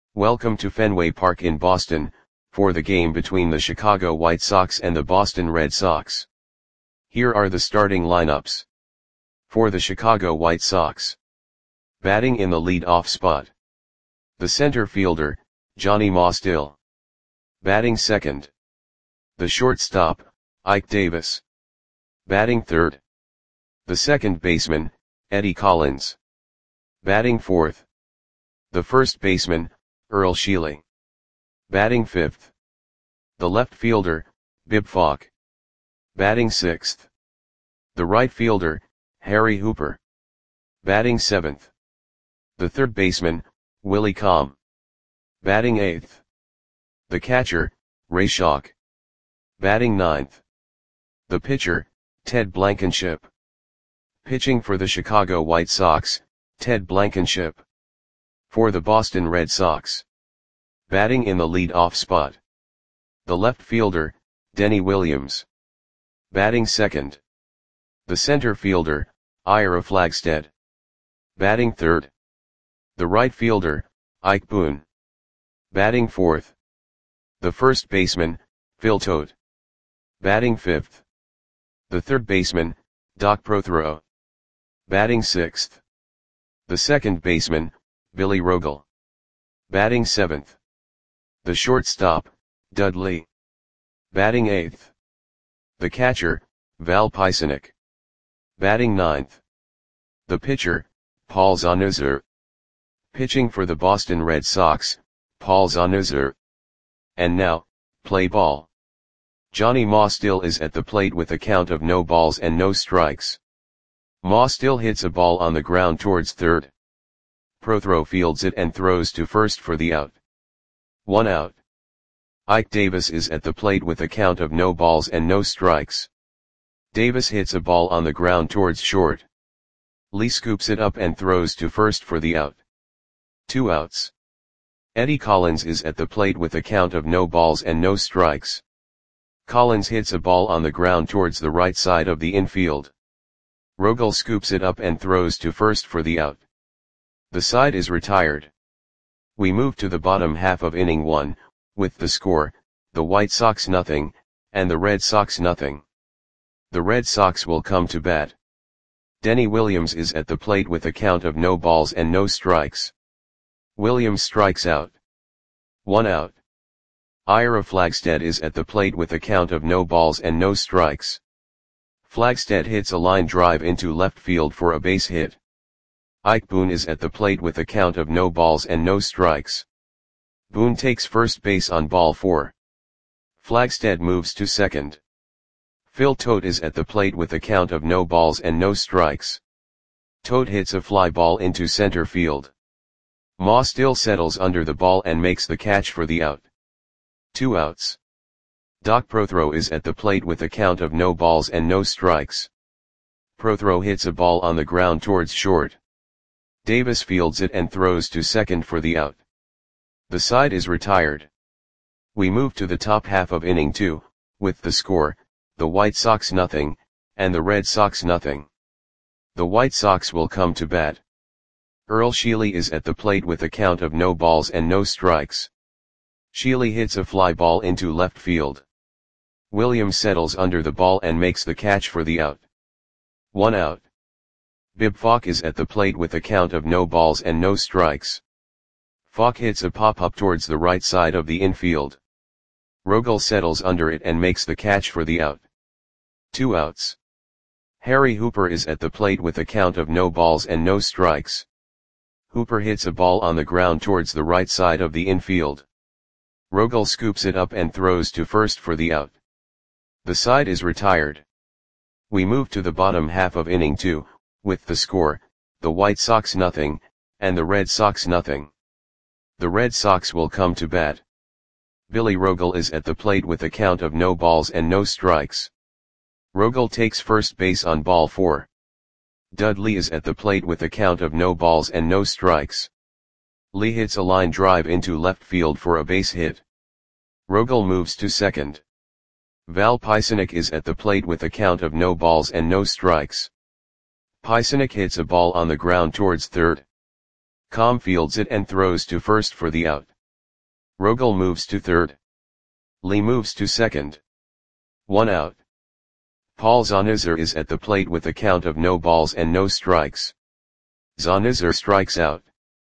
Welcome to Fenway Park in Boston, for the game between the Chicago White Sox and the Boston Red Sox. Here are the starting lineups. For the Chicago White Sox. Batting in the lead-off spot. The center fielder, Johnny Mostill. Batting second. The shortstop, Ike Davis. Batting third. The second baseman, Eddie Collins. Batting fourth. The first baseman, Earl Sheely. Batting fifth. The left fielder, Bib Falk. Batting sixth. The right fielder, Harry Hooper. Batting seventh. The third baseman, Willie Comm. Batting eighth. The catcher, Ray Schalk. Batting ninth. The pitcher, Ted Blankenship. Pitching for the Chicago White Sox, Ted Blankenship. For the Boston Red Sox. Batting in the lead-off spot. The left fielder, Denny Williams. Batting second. The center fielder, Ira Flagstead. Batting third. The right fielder, Ike Boone. Batting fourth. The first baseman, Phil Tote. Batting fifth. The third baseman, Doc Prothero. Batting sixth. The second baseman, Billy Rogel. Batting seventh. The shortstop, Dudley. Batting eighth. The catcher, Val Pisanic. Batting ninth. The pitcher, Paul Zanusser. Pitching for the Boston Red Sox, Paul Zanusser. And now, play ball. Johnny Mostill is at the plate with a count of no balls and no strikes. Mostill hits a ball on the ground towards third. Prothero fields it and throws to first for the out. 1 out. Ike Davis is at the plate with a count of no balls and no strikes. Davis hits a ball on the ground towards short. Lee scoops it up and throws to first for the out. 2 outs. Eddie Collins is at the plate with a count of no balls and no strikes. Collins hits a ball on the ground towards the right side of the infield. Rogel scoops it up and throws to first for the out. The side is retired. We move to the bottom half of inning 1, with the score, the White Sox nothing, and the Red Sox nothing. The Red Sox will come to bat. Denny Williams is at the plate with a count of no balls and no strikes. Williams strikes out. 1 out. Ira Flagstead is at the plate with a count of no balls and no strikes. Flagstead hits a line drive into left field for a base hit. Ike Boone is at the plate with a count of no balls and no strikes. Boone takes first base on ball 4. Flagstead moves to second. Phil Tote is at the plate with a count of no balls and no strikes. Tote hits a fly ball into center field. Mostill settles under the ball and makes the catch for the out. 2 outs. Doc Prothero is at the plate with a count of no balls and no strikes. Prothero hits a ball on the ground towards short. Davis fields it and throws to second for the out. The side is retired. We move to the top half of inning 2, with the score, the White Sox nothing, and the Red Sox nothing. The White Sox will come to bat. Earl Sheely is at the plate with a count of no balls and no strikes. Sheely hits a fly ball into left field. Williams settles under the ball and makes the catch for the out. 1 out. Bib Falk is at the plate with a count of no balls and no strikes. Falk hits a pop-up towards the right side of the infield. Rogel settles under it and makes the catch for the out. 2 outs. Harry Hooper is at the plate with a count of no balls and no strikes. Hooper hits a ball on the ground towards the right side of the infield. Rogel scoops it up and throws to first for the out. The side is retired. We move to the bottom half of inning 2, with the score, the White Sox nothing, and the Red Sox nothing. The Red Sox will come to bat. Billy Rogel is at the plate with a count of no balls and no strikes. Rogel takes first base on ball 4. Dudley is at the plate with a count of no balls and no strikes. Lee hits a line drive into left field for a base hit. Rogel moves to second. Val Pisanic is at the plate with a count of no balls and no strikes. Pisanic hits a ball on the ground towards third. Comm fields it and throws to first for the out. Rogel moves to third. Lee moves to second. 1 out. Paul Zonizer is at the plate with a count of no balls and no strikes. Zonizer strikes out.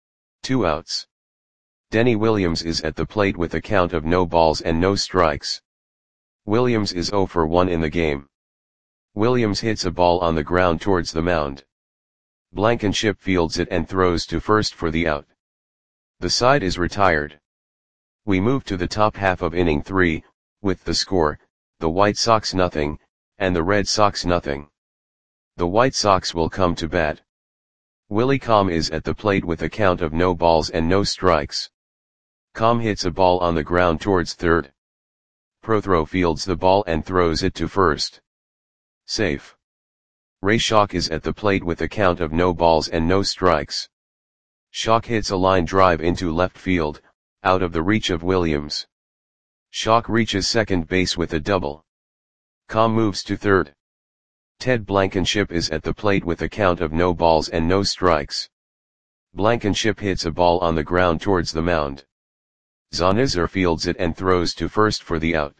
2 outs. Denny Williams is at the plate with a count of no balls and no strikes. Williams is 0 for 1 in the game. Williams hits a ball on the ground towards the mound. Blankenship fields it and throws to first for the out. The side is retired. We move to the top half of inning 3, with the score, the White Sox nothing, and the Red Sox nothing. The White Sox will come to bat. Willie Comm is at the plate with a count of no balls and no strikes. Comm hits a ball on the ground towards third. Prothro fields the ball and throws it to first. Safe. Ray Schock is at the plate with a count of no balls and no strikes. Schock hits a line drive into left field, out of the reach of Williams. Schock reaches second base with a double. Comm moves to third. Ted Blankenship is at the plate with a count of no balls and no strikes. Blankenship hits a ball on the ground towards the mound. Zonizer fields it and throws to first for the out.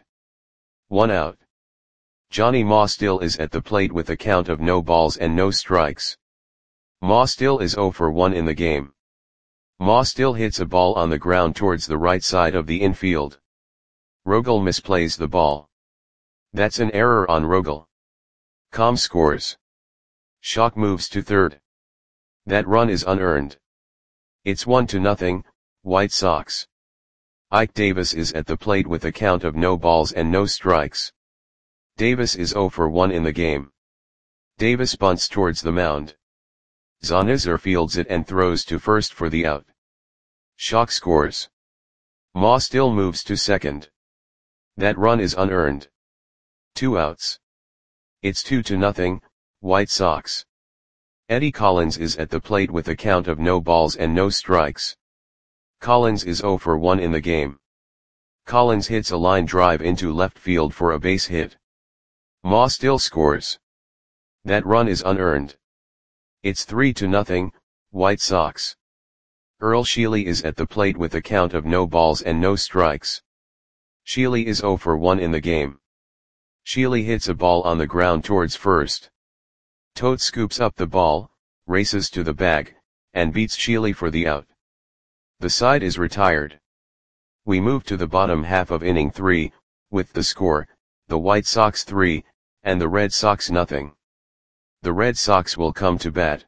1 out. Johnny Ma Still is at the plate with a count of no balls and no strikes. Ma Still is 0 for 1 in the game. Ma Still hits a ball on the ground towards the right side of the infield. Rogel misplays the ball. That's an error on Rogel. Comm scores. Schock moves to third. That run is unearned. It's 1-0, White Sox. Ike Davis is at the plate with a count of no balls and no strikes. Davis is 0 for 1 in the game. Davis bunts towards the mound. Zonizer fields it and throws to first for the out. Schock scores. Ma Still moves to second. That run is unearned. 2 outs. It's 2-0, White Sox. Eddie Collins is at the plate with a count of no balls and no strikes. Collins is 0 for 1 in the game. Collins hits a line drive into left field for a base hit. Ma Still scores. That run is unearned. It's 3-0, White Sox. Earl Sheely is at the plate with a count of no balls and no strikes. Sheely is 0 for 1 in the game. Sheely hits a ball on the ground towards first. Tote scoops up the ball, races to the bag, and beats Sheely for the out. The side is retired. We move to the bottom half of inning 3, with the score, the White Sox 3, and the Red Sox nothing. The Red Sox will come to bat.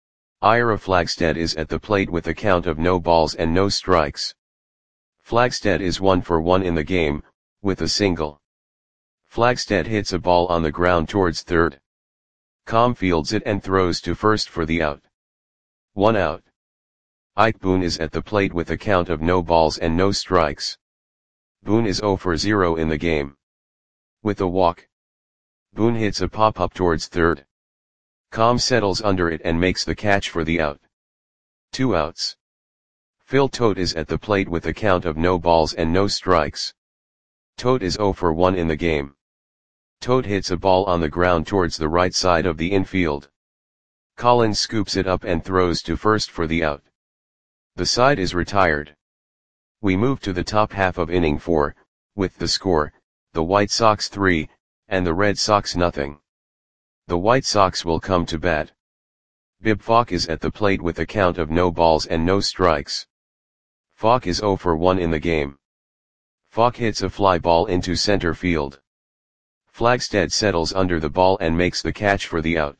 Ira Flagstead is at the plate with a count of no balls and no strikes. Flagstead is 1 for 1 in the game, with a single. Flagstead hits a ball on the ground towards third. Comm fields it and throws to first for the out. 1 out. Ike Boone is at the plate with a count of no balls and no strikes. Boone is 0 for 0 in the game. With a walk. Boone hits a pop-up towards third. Comm settles under it and makes the catch for the out. 2 outs. Phil Tote is at the plate with a count of no balls and no strikes. Tote is 0 for 1 in the game. Tote hits a ball on the ground towards the right side of the infield. Collins scoops it up and throws to first for the out. The side is retired. We move to the top half of inning 4, with the score, the White Sox 3, and the Red Sox nothing. The White Sox will come to bat. Bib Falk is at the plate with a count of no balls and no strikes. Falk is 0 for 1 in the game. Falk hits a fly ball into center field. Flagstead settles under the ball and makes the catch for the out.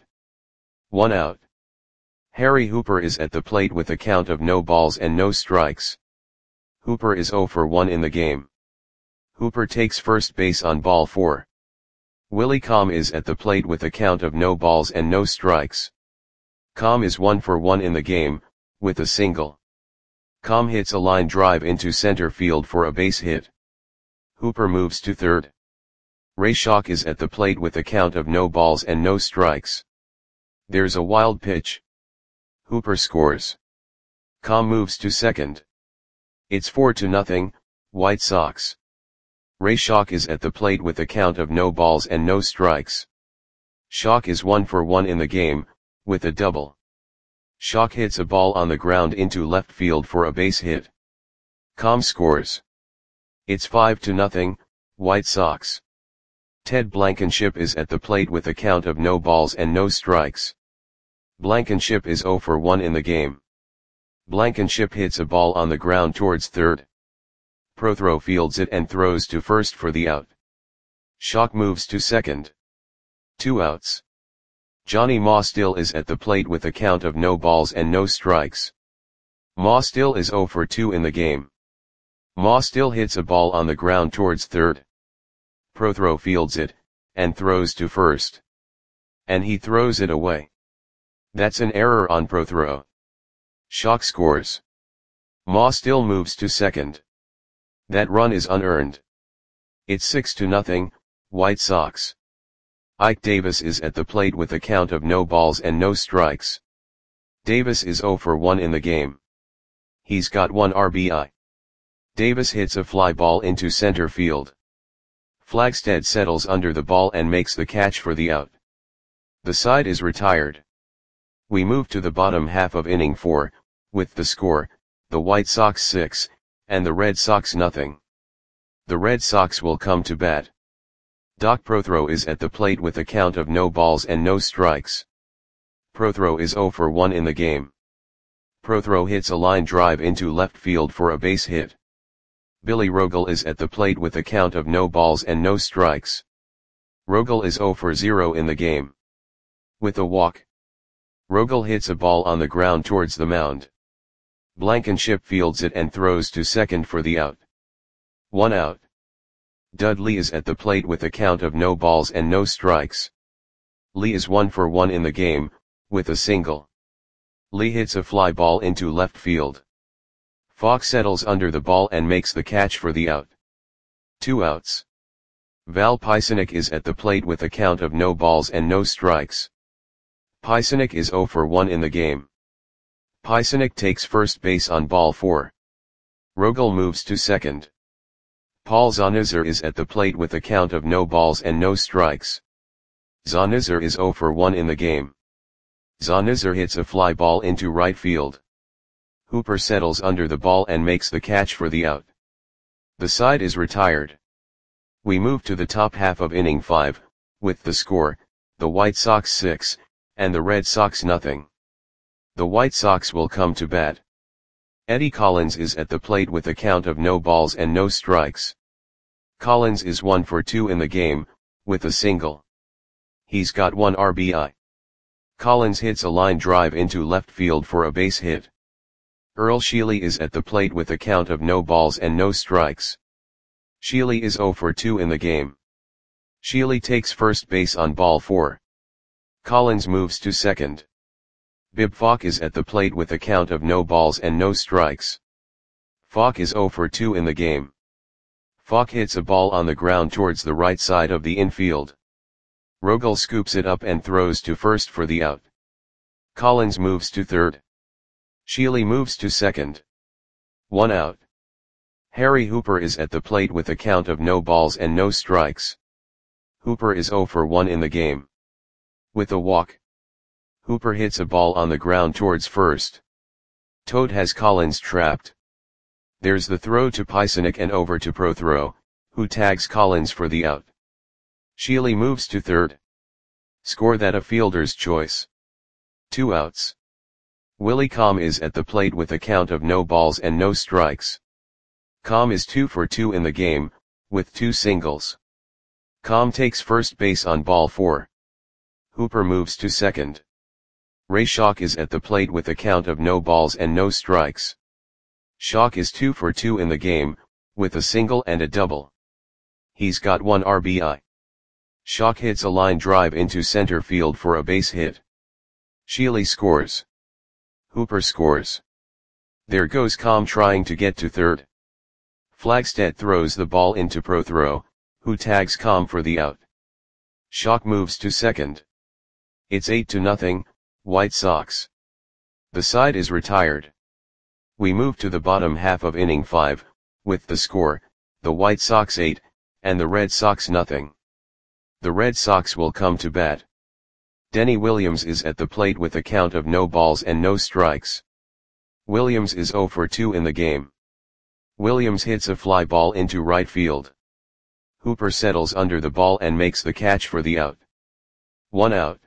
1 out. Harry Hooper is at the plate with a count of no balls and no strikes. Hooper is 0 for 1 in the game. Hooper takes first base on ball 4. Willie Comm is at the plate with a count of no balls and no strikes. Comm is 1 for 1 in the game, with a single. Comm hits a line drive into center field for a base hit. Hooper moves to third. Ray Schock is at the plate with a count of no balls and no strikes. There's a wild pitch. Hooper scores. Comm moves to second. It's 4-0, White Sox. Ray Schock is at the plate with a count of no balls and no strikes. Schock is 1 for 1 in the game, with a double. Schock hits a ball on the ground into left field for a base hit. Comm scores. It's 5-0, White Sox. Ted Blankenship is at the plate with a count of no balls and no strikes. Blankenship is 0 for 1 in the game. Blankenship hits a ball on the ground towards third. Prothero fields it and throws to first for the out. Schock moves to second. 2 outs. Johnny Maw still is at the plate with a count of no balls and no strikes. Maw still is 0 for 2 in the game. Maw still hits a ball on the ground towards third. Prothero fields it, and throws to first. And he throws it away. That's an error on Prothero. Schock scores. Maw still moves to second. That run is unearned. It's 6-0, White Sox. Ike Davis is at the plate with a count of no balls and no strikes. Davis is 0 for 1 in the game. He's got 1 RBI. Davis hits a fly ball into center field. Flagstead settles under the ball and makes the catch for the out. The side is retired. We move to the bottom half of inning 4, with the score, the White Sox 6, and the Red Sox nothing. The Red Sox will come to bat. Doc Prothero is at the plate with a count of no balls and no strikes. Prothero is 0 for 1 in the game. Prothero hits a line drive into left field for a base hit. Billy Rogel is at the plate with a count of no balls and no strikes. Rogel is 0 for 0 in the game. With a walk. Rogel hits a ball on the ground towards the mound. Blankenship fields it and throws to second for the out. 1 out. Dudley is at the plate with a count of no balls and no strikes. Lee is 1 for 1 in the game, with a single. Lee hits a fly ball into left field. Fox settles under the ball and makes the catch for the out. 2 outs. Val Pisanic is at the plate with a count of no balls and no strikes. Pisanic is 0 for 1 in the game. Pisanic takes first base on ball 4. Rogel moves to second. Paul Zonizer is at the plate with a count of no balls and no strikes. Zonizer is 0 for 1 in the game. Zonizer hits a fly ball into right field. Hooper settles under the ball and makes the catch for the out. The side is retired. We move to the top half of inning 5, with the score, the White Sox 6, and the Red Sox nothing. The White Sox will come to bat. Eddie Collins is at the plate with a count of no balls and no strikes. Collins is 1 for 2 in the game, with a single. He's got 1 RBI. Collins hits a line drive into left field for a base hit. Earl Sheely is at the plate with a count of no balls and no strikes. Sheely is 0 for 2 in the game. Sheely takes first base on ball 4. Collins moves to second. Bib Falk is at the plate with a count of no balls and no strikes. Falk is 0 for 2 in the game. Falk hits a ball on the ground towards the right side of the infield. Rogel scoops it up and throws to first for the out. Collins moves to third. Sheely moves to second. 1 out. Harry Hooper is at the plate with a count of no balls and no strikes. Hooper is 0 for 1 in the game. With a walk. Hooper hits a ball on the ground towards first. Toad has Collins trapped. There's the throw to Pisanic and over to Prothero, who tags Collins for the out. Sheely moves to third. Score that a fielder's choice. 2 outs. Willie Comm is at the plate with a count of no balls and no strikes. Comm is 2 for 2 in the game, with 2 singles. Comm takes first base on ball 4. Hooper moves to second. Ray Schock is at the plate with a count of no balls and no strikes. Schock is 2 for 2 in the game, with a single and a double. He's got 1 RBI. Schock hits a line drive into center field for a base hit. Sheely scores. Hooper scores. There goes Comm trying to get to third. Flagstead throws the ball into Prothero, who tags Comm for the out. Schock moves to second. It's 8-0, White Sox. The side is retired. We move to the bottom half of inning 5, with the score, the White Sox 8, and the Red Sox nothing. The Red Sox will come to bat. Denny Williams is at the plate with a count of no balls and no strikes. Williams is 0 for 2 in the game. Williams hits a fly ball into right field. Hooper settles under the ball and makes the catch for the out. 1 out.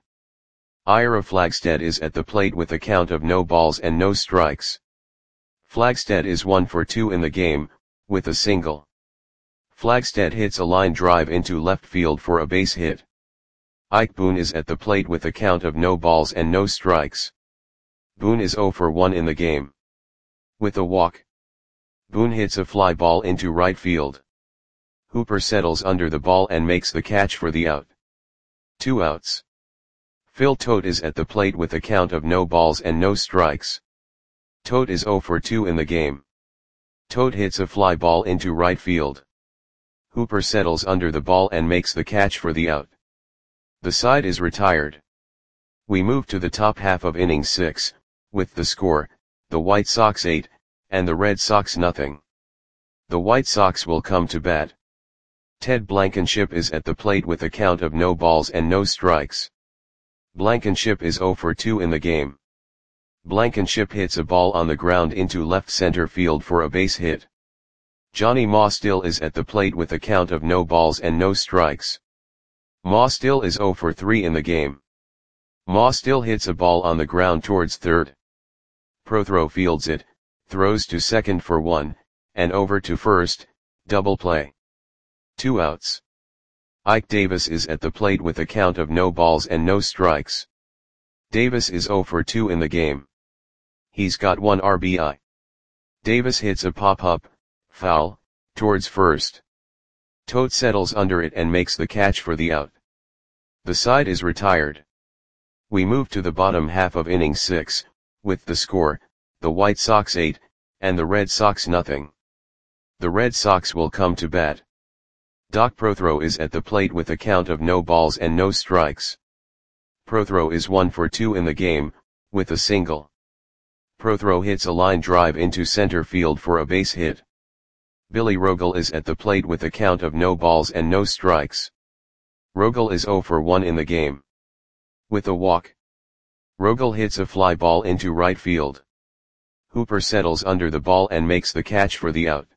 Ira Flagstead is at the plate with a count of no balls and no strikes. Flagstead is 1 for 2 in the game, with a single. Flagstead hits a line drive into left field for a base hit. Ike Boone is at the plate with a count of no balls and no strikes. Boone is 0 for 1 in the game. With a walk. Boone hits a fly ball into right field. Hooper settles under the ball and makes the catch for the out. 2 outs. Phil Tote is at the plate with a count of no balls and no strikes. Tote is 0 for 2 in the game. Tote hits a fly ball into right field. Hooper settles under the ball and makes the catch for the out. The side is retired. We move to the top half of inning 6, with the score, the White Sox 8, and the Red Sox nothing. The White Sox will come to bat. Ted Blankenship is at the plate with a count of no balls and no strikes. Blankenship is 0 for 2 in the game. Blankenship hits a ball on the ground into left center field for a base hit. Johnny Maustill is at the plate with a count of no balls and no strikes. Maustill is 0 for 3 in the game. Maustill hits a ball on the ground towards third. Prothro fields it, throws to second for 1, and over to first, double play. 2 outs. Ike Davis is at the plate with a count of no balls and no strikes. Davis is 0 for 2 in the game. He's got 1 RBI. Davis hits a pop-up, foul, towards first. Tote settles under it and makes the catch for the out. The side is retired. We move to the bottom half of inning 6, with the score, the White Sox 8, and the Red Sox nothing. The Red Sox will come to bat. Doc Prothro is at the plate with a count of no balls and no strikes. Prothro is 1 for 2 in the game, with a single. Prothro hits a line drive into center field for a base hit. Billy Rogel is at the plate with a count of no balls and no strikes. Rogel is 0 for 1 in the game. With a walk. Rogel hits a fly ball into right field. Hooper settles under the ball and makes the catch for the out.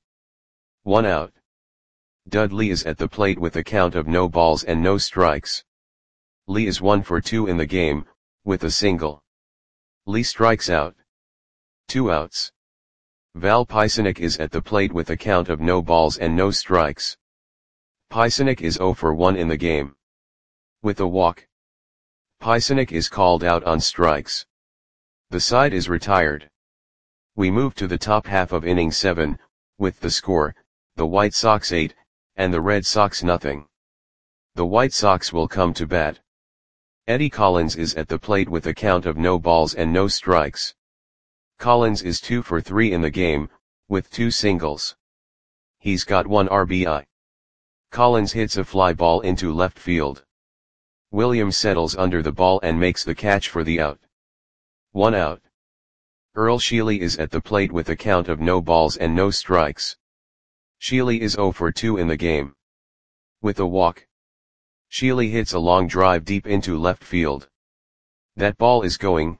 1 out. Dudley is at the plate with a count of no balls and no strikes. Lee is 1 for 2 in the game, with a single. Lee strikes out. 2 outs. Val Pisanic is at the plate with a count of no balls and no strikes. Pisanic is 0 for 1 in the game. With a walk. Pisanic is called out on strikes. The side is retired. We move to the top half of inning 7, with the score, the White Sox 8, and the Red Sox nothing. The White Sox will come to bat. Eddie Collins is at the plate with a count of no balls and no strikes. Collins is 2 for 3 in the game, with 2 singles. He's got 1 RBI. Collins hits a fly ball into left field. Williams settles under the ball and makes the catch for the out. 1 out. Earl Sheely is at the plate with a count of no balls and no strikes. Sheely is 0 for 2 in the game. With a walk. Sheely hits a long drive deep into left field. That ball is gone.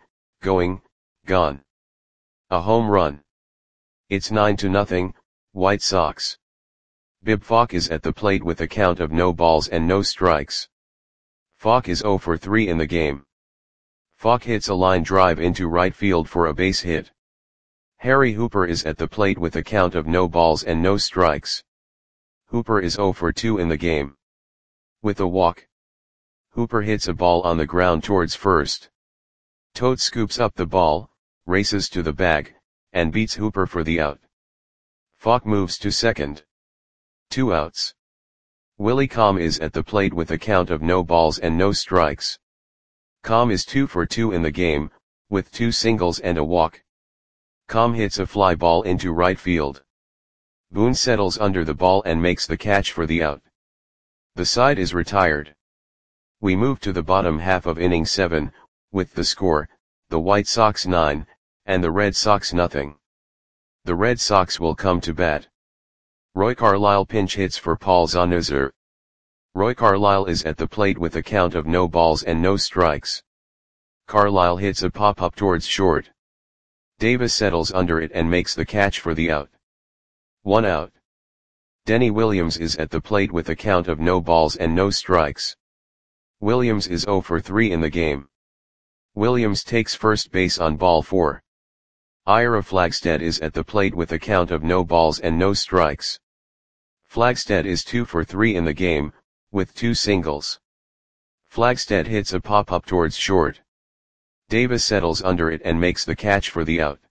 A home run. It's 9-0, White Sox. Bib Falk is at the plate with a count of no balls and no strikes. Falk is 0 for 3 in the game. Falk hits a line drive into right field for a base hit. Harry Hooper is at the plate with a count of no balls and no strikes. Hooper is 0 for 2 in the game. With a walk. Hooper hits a ball on the ground towards first. Tote scoops up the ball, races to the bag, and beats Hooper for the out. Falk moves to second. 2 outs. Willie Comm is at the plate with a count of no balls and no strikes. Comm is 2 for 2 in the game, with 2 singles and a walk. Comm hits a fly ball into right field. Boone settles under the ball and makes the catch for the out. The side is retired. We move to the bottom half of inning 7, with the score, the White Sox 9, and the Red Sox nothing. The Red Sox will come to bat. Roy Carlisle pinch hits for Paul Zanuzzer. Roy Carlisle is at the plate with a count of no balls and no strikes. Carlisle hits a pop-up towards short. Davis settles under it and makes the catch for the out. 1 out. Denny Williams is at the plate with a count of no balls and no strikes. Williams is 0 for 3 in the game. Williams takes first base on ball 4. Ira Flagstead is at the plate with a count of no balls and no strikes. Flagstead is 2 for 3 in the game, with 2 singles. Flagstead hits a pop-up towards short. Davis settles under it and makes the catch for the out.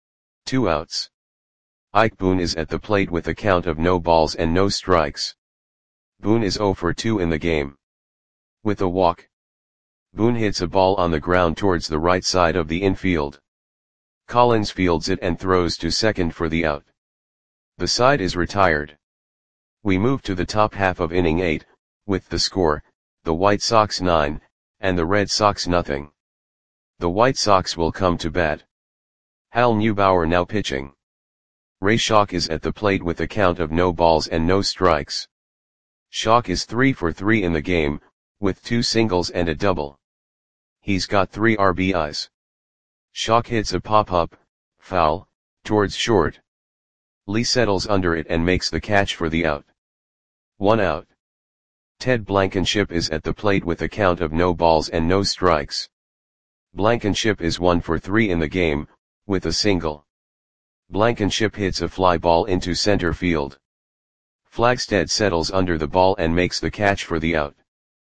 2 outs. Ike Boone is at the plate with a count of no balls and no strikes. Boone is 0 for 2 in the game. With a walk, Boone hits a ball on the ground towards the right side of the infield. Collins fields it and throws to second for the out. The side is retired. We move to the top half of inning 8, with the score, the White Sox 9, and the Red Sox nothing. The White Sox will come to bat. Hal Neubauer now pitching. Ray Schalk is at the plate with a count of no balls and no strikes. Schalk is 3 for 3 in the game, with 2 singles and a double. He's got 3 RBIs. Schalk hits a pop-up, foul, towards short. Lee settles under it and makes the catch for the out. 1 out. Ted Blankenship is at the plate with a count of no balls and no strikes. Blankenship is 1 for 3 in the game, with a single. Blankenship hits a fly ball into center field. Flagstead settles under the ball and makes the catch for the out.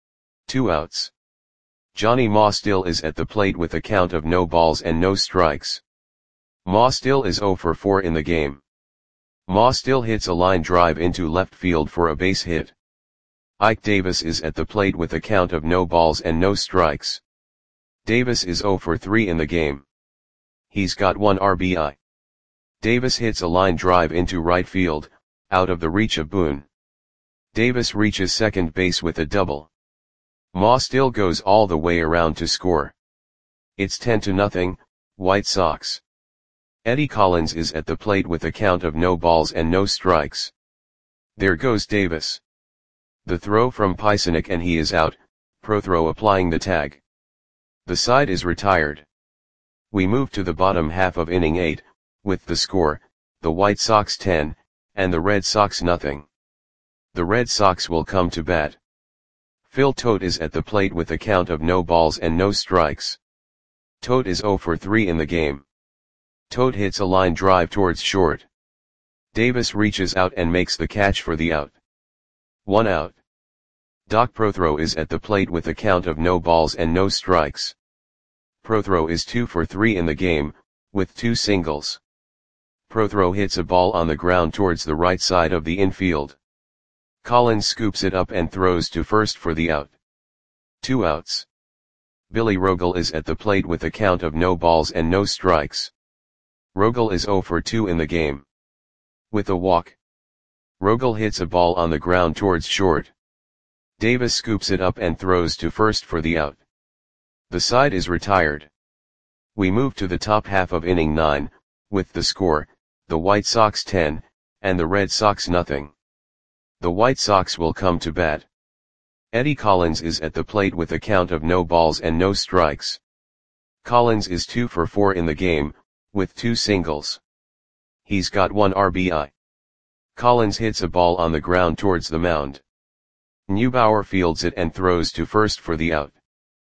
2 outs. Johnny Maustill is at the plate with a count of no balls and no strikes. Maustill is 0 for 4 in the game. Maustill hits a line drive into left field for a base hit. Ike Davis is at the plate with a count of no balls and no strikes. Davis is 0 for 3 in the game. He's got 1 RBI. Davis hits a line drive into right field, out of the reach of Boone. Davis reaches second base with a double. Maustill goes all the way around to score. It's 10-0, White Sox. Eddie Collins is at the plate with a count of no balls and no strikes. There goes Davis. The throw from Pysynek and he is out, Prothro applying the tag. The side is retired. We move to the bottom half of inning 8, with the score, the White Sox 10, and the Red Sox nothing. The Red Sox will come to bat. Phil Tote is at the plate with a count of no balls and no strikes. Tote is 0 for 3 in the game. Tote hits a line drive towards short. Davis reaches out and makes the catch for the out. 1 out. Doc Prothro is at the plate with a count of no balls and no strikes. Prothro is 2 for 3 in the game, with 2 singles. Prothro hits a ball on the ground towards the right side of the infield. Collins scoops it up and throws to first for the out. 2 outs. Billy Rogel is at the plate with a count of no balls and no strikes. Rogel is 0 for 2 in the game. With a walk, Rogel hits a ball on the ground towards short. Davis scoops it up and throws to first for the out. The side is retired. We move to the top half of inning 9, with the score, the White Sox 10, and the Red Sox nothing. The White Sox will come to bat. Eddie Collins is at the plate with a count of no balls and no strikes. Collins is 2 for 4 in the game, with 2 singles. He's got 1 RBI. Collins hits a ball on the ground towards the mound. Neubauer fields it and throws to first for the out.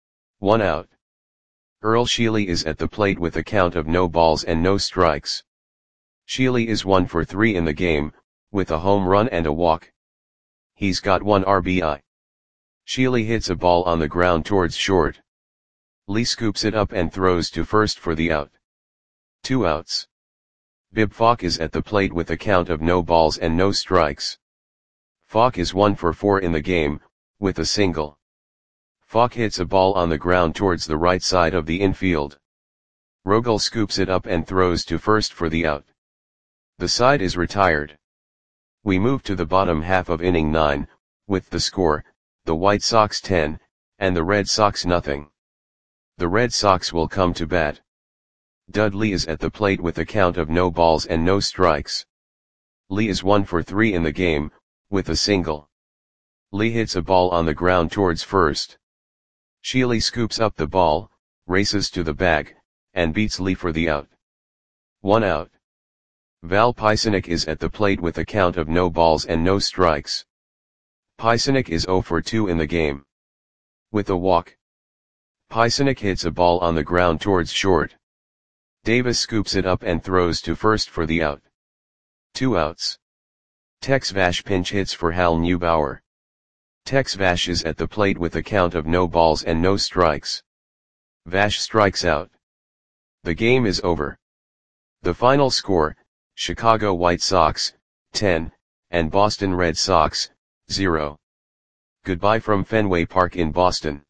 1 out. Earl Sheely is at the plate with a count of no balls and no strikes. Sheely is 1 for 3 in the game, with a home run and a walk. He's got 1 RBI. Sheely hits a ball on the ground towards short. Lee scoops it up and throws to first for the out. 2 outs. Bib Falk is at the plate with a count of no balls and no strikes. Falk is 1 for 4 in the game, with a single. Falk hits a ball on the ground towards the right side of the infield. Rogel scoops it up and throws to first for the out. The side is retired. We move to the bottom half of inning 9, with the score, the White Sox 10, and the Red Sox nothing. The Red Sox will come to bat. Dudley is at the plate with a count of no balls and no strikes. Lee is 1 for 3 in the game, with a single. Lee hits a ball on the ground towards first. Sheely scoops up the ball, races to the bag, and beats Lee for the out. 1 out. Val Pisanic is at the plate with a count of no balls and no strikes. Pisanic is 0 for 2 in the game. With a walk, Pisanic hits a ball on the ground towards short. Davis scoops it up and throws to first for the out. 2 outs. Tex Vash pinch hits for Hal Neubauer. Tex Vash is at the plate with a count of no balls and no strikes. Vash strikes out. The game is over. The final score, Chicago White Sox, 10, and Boston Red Sox, 0. Goodbye from Fenway Park in Boston.